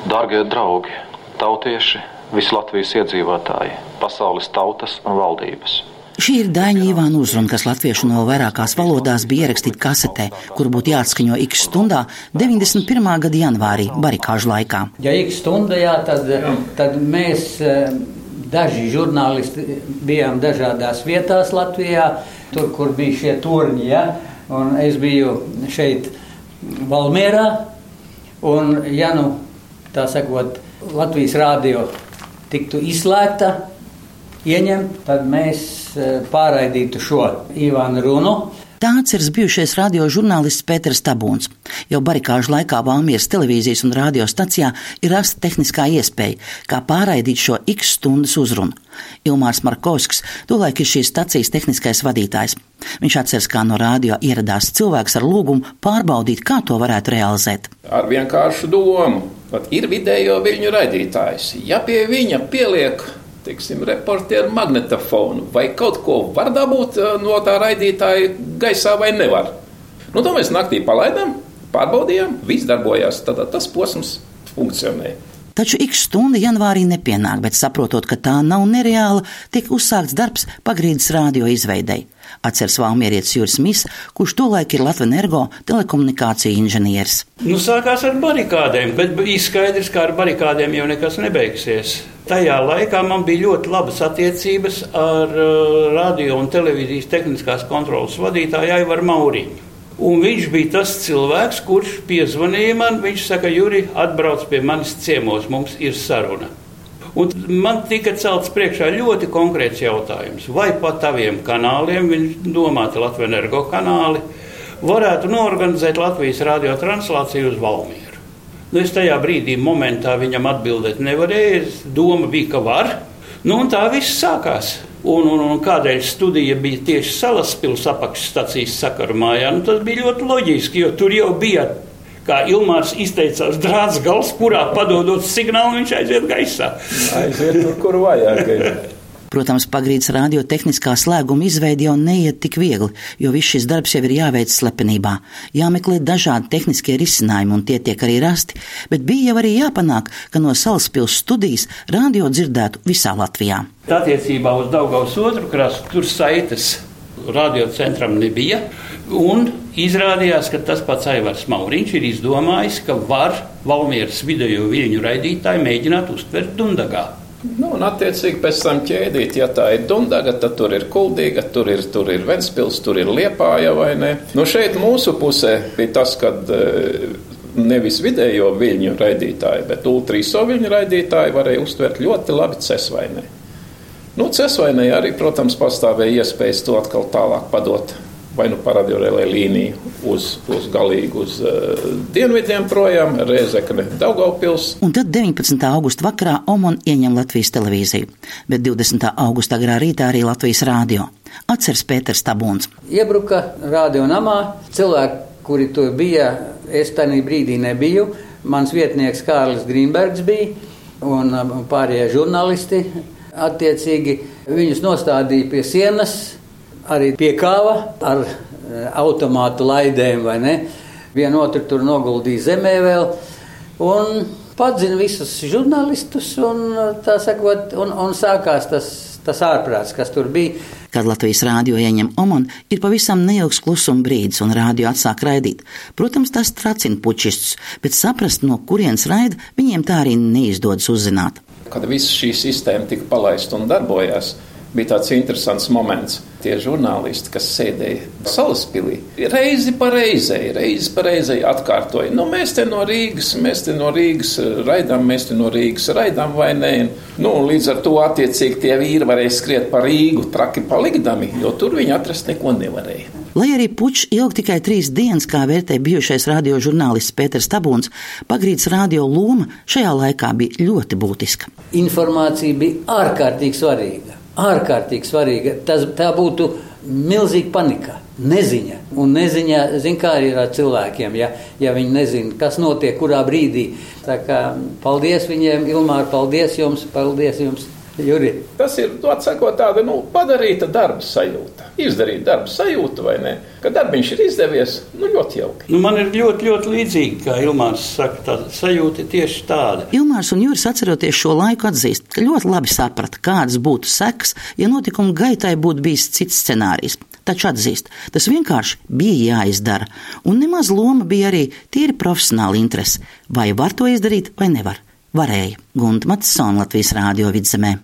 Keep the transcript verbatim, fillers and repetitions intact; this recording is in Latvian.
Dārgie draugi, tautieši, visi Latvijas iedzīvotāji, pasaules tautas un valdības. Šī ir Daņa Ivāna uzruna, kas latviešu no vairākās valodās bija ierakstīta kasetē, kur būtu jāatskaņo X stundā deviņdesmit pirmā gada janvārī, barikāžu laikā. Ja X stundajā, tad, tad mēs, daži žurnālisti, bijām dažādās vietās Latvijā, tur, kur bija šie torņi, ja? Un es biju šeit Valmierā, un ja nu, tā sakot, Latvijas rādio tiktu izslēgta, ieņemt, tad mēs pārraidītu šo Ivāna runu. Tāds ir bijušais radio žurnālists Pēters Tabūns. Jau barikāžu laikā Valmieras televīzijas un radio stacijā ir rasta tehniskā iespēja, kā pārraidīt šo X stundas uzrunu. Ilmārs Markovskis tolaik ir šīs stacijas tehniskais vadītājs. Viņš atceras, kā no radio ieradās cilvēks ar lūgumu pārbaudīt, kā to varētu realizēt. Ar vienkāršu domu, kad ir vidējo viļņu raidītājs, ja pie viņa pieliek, teiksim, reportieru magnetofonu vai kaut ko var dabūt no tā raidītāja gaisā vai nevar. Nu, to mēs naktī palaidām, pārbaudījām, viss darbojās, tad tas posms funkcionē. Taču X stunda janvārī nepienāk, bet saprotot, ka tā nav nereāla, tiek uzsākts darbs Pagrīdes radio izveidei. Atceras valmierietis Juris Mis, kurš tolaik ir Latvenergo telekomunikāciju inženieris. Nu, sākās ar barikādēm, bet bija skaidrs, ka ar barikādēm jau nekas nebeigsies. Tajā laikā man bija ļoti labas attiecības ar uh, radio un televīzijas tehniskās kontrolas vadītāju Aivaru Mauriņu. Un viņš bija tas cilvēks, kurš piezvanīja man, viņš saka, Juri, atbrauc pie manis ciemos, mums ir saruna. Un man tika celts priekšā ļoti konkrēts jautājums, vai pa taviem kanāliem, viņš domāti Latvenergo kanāli, varētu norganizēt Latvijas radio translāciju uz Valmieru. Nu, es tajā brīdī momentā viņam atbildēt nevarēju, doma bija, ka var, nu un tā viss sākās. Un, un, un kādēļ studija bija tieši Salaspils apakšstacijas sakarmājā, nu tas bija ļoti loģiski, jo tur jau bija, kā Ilmārs izteicās, drāts gals, kurā padodot signālu, viņš aiziet gaisā. Aiziet tur, kur vajag. Protams, Pagrīdes radio tehniskā slēguma izveidi jau neiet tik viegli, jo viss šis darbs jau ir jāveic slepenībā. Jāmeklē dažādi tehniskie risinājumi, un tie tiek arī rasti, bet bija jau arī jāpanāk, ka no Salaspils studijas radio dzirdētu visā Latvijā. Attiecībā uz Daugavas otru krastu tur saites radiocentram nebija, un izrādījās, ka tas pats Aivars Mauriņš ir izdomājis, ka var Valmieras vidējo viļņu raidītāju mēģināt uztvert Dundagā. Nu, un attiecīgi pēc tam ķēdīt, ja tā ir Dundaga, tad tur ir Kuldīga, tur ir, tur ir Ventspils, tur ir Liepāja vai ne. Nu, šeit mūsu pusē bija tas, kad nevis vidējo viļņu raidītāji, bet ultrīso viļņu raidītāji varēja uztvert ļoti labi cesvainē. Nu, cesvainē arī, protams, pastāvēja iespējas to atkal tālāk padot vai nu pa radiorelē līniju uz, uz galīgi uz uh, dienvidiem projām, Rēzekne, Daugavpils. Un tad deviņpadsmitā augusta vakarā Omon ieņem Latvijas televīziju, bet divdesmitā augusta agrā rītā arī Latvijas radio. Atceras Pēters Tabūns. Iebruka radio namā, cilvēki, kuri tur bija, es tajā brīdī nebiju, mans vietnieks Kārlis Grīnbergs bija un pārējie žurnālisti. Attiecīgi viņus nostādīja pie sienas, arī piekāva ar automātu laidēm, vai ne? Vienu otru tur noguldīja zemē vēl, un padzina visus žurnālistus, un, tā sakot, un, un sākās tas, tas ārprāts, kas tur bija. Kad Latvijas rādio ieņem Omon, ir pavisam neilgs klusuma brīdis, un rādio atsāk raidīt. Protams, tas tracina pučistus, bet saprast, no kurienes raida, viņiem tā arī neizdodas uzzināt. Kad viss šī sistēma tika palaista un darbojās, bija tāds interesants moments. Tie žurnālisti, kas sēdēja Salaspilī, reizi pa reizei, reizi pa reizei atkārtoja. Nu, mēs te no Rīgas, mēs te no Rīgas raidām, mēs te no Rīgas raidām vai nē. Nu, līdz ar to attiecīgi tie vīri varēja skriet pa Rīgu traki palikdami, jo tur viņi atrast neko nevarēja. Lai arī pučs ilg tikai trīs dienas, kā vērtē bijušais radio žurnālists Pēters Tabūns, Pagrīdes radio loma šajā laikā bija ļoti būtiska. Informācija bija ārkārtīgi svarīga. Ārkārtīgi svarīga. Tas, tā būtu milzīga panika, neziņa. Un neziņa, zin kā arī ir ar cilvēkiem, ja, ja viņi nezina, kas notiek, kurā brīdī. Tā kā paldies viņiem, Ilmār, paldies jums, paldies jums. Juri. Tas ir, atsakot, tāda, nu, padarīta darba sajūta. Izdarīt darba sajūtu, vai ne? Kad darbiņš ir izdevies, nu, ļoti jauki. Nu, man ir ļoti, ļoti līdzīgi, kā Ilmārs saka, tā sajūta ir tieši tāda. Ilmārs un Juris, atceroties šo laiku, atzīst, ka ļoti labi saprata, kādas būtu sekas, ja notikumu gaitai būtu bijis cits scenārijs. Taču atzīst, tas vienkārši bija jāizdara, un nemaz loma bija arī tīri profesionāla interese. Vai var to izdarīt, vai nevar? Varēja. Gunta Matisona, Latvijas Rādio Vidzemē.